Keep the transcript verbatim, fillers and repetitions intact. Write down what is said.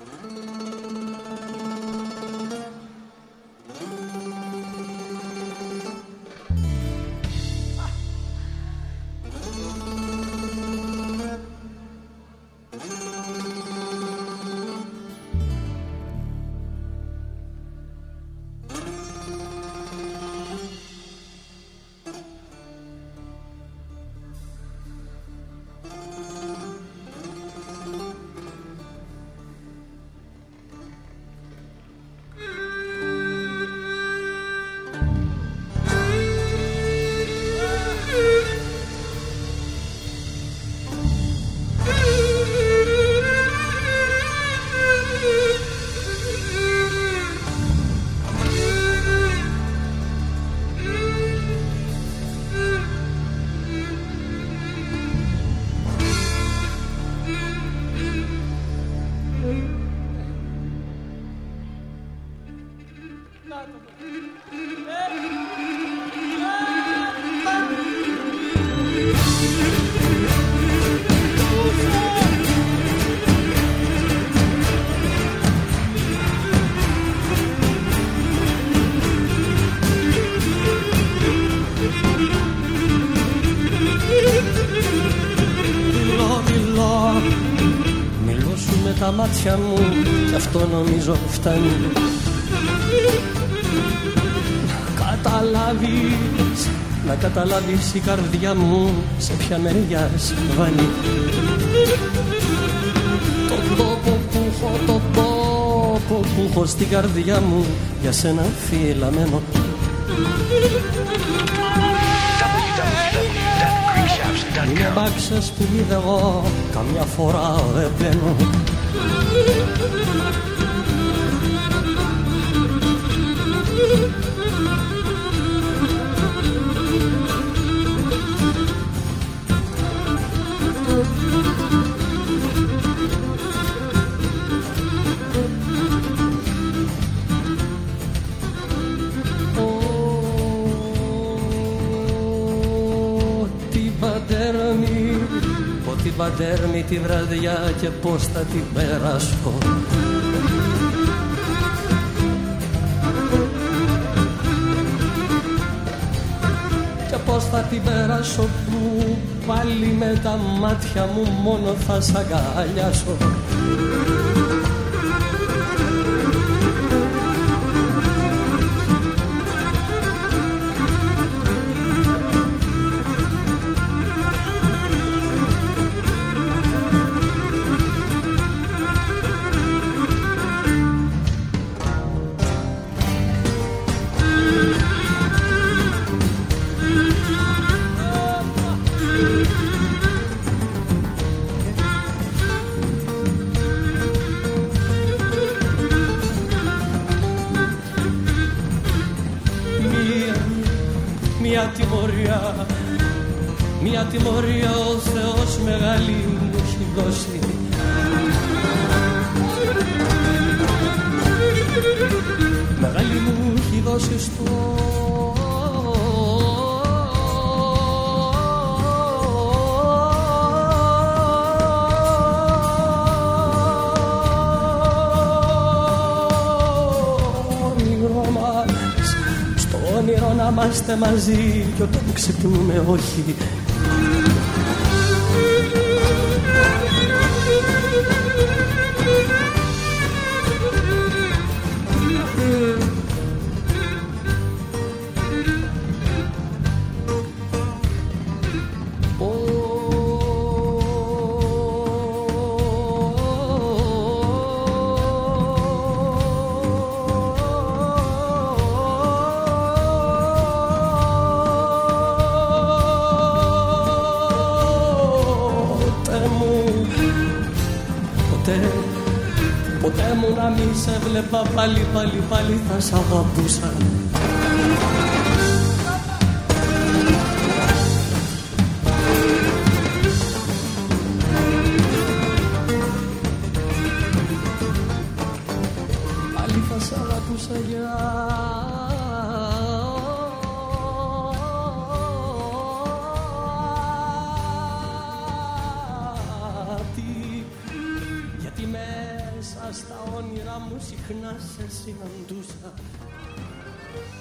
Τα μάτια μου κι αυτό νομίζω φτάνει. Να καταλάβεις, να καταλάβεις η καρδιά μου σε ποια μεριά συμβαίνει. Τον τόπο που έχω, τον τόπο που έχω στην καρδιά μου για σένα φυλαμένο. Είναι μπάξες που είδα εγώ, καμιά φορά δεν μπαίνω. Την πατέρμη τη βραδιά και πώς θα την περάσω. Και πώς θα την περάσω που πάλι με τα μάτια μου μόνο θα σ' αγκαλιάσω. Μια τιμωρία, μια τιμωρία ο Θεός μεγάλη μου έχει δώσει. Μεγάλη μου έχει δώσει στο όνειρο να είμαστε μαζί κι όταν ξυπνούμε όχι. Ποτέ μου να μη σε βλέπα πάλι, πάλι, πάλι θα σ' αγαπούσα. Πάλι θα σ' αγαπούσα γιατί, γιατί με μέσα στα όνειρα μου συχνά σε συναντούσα.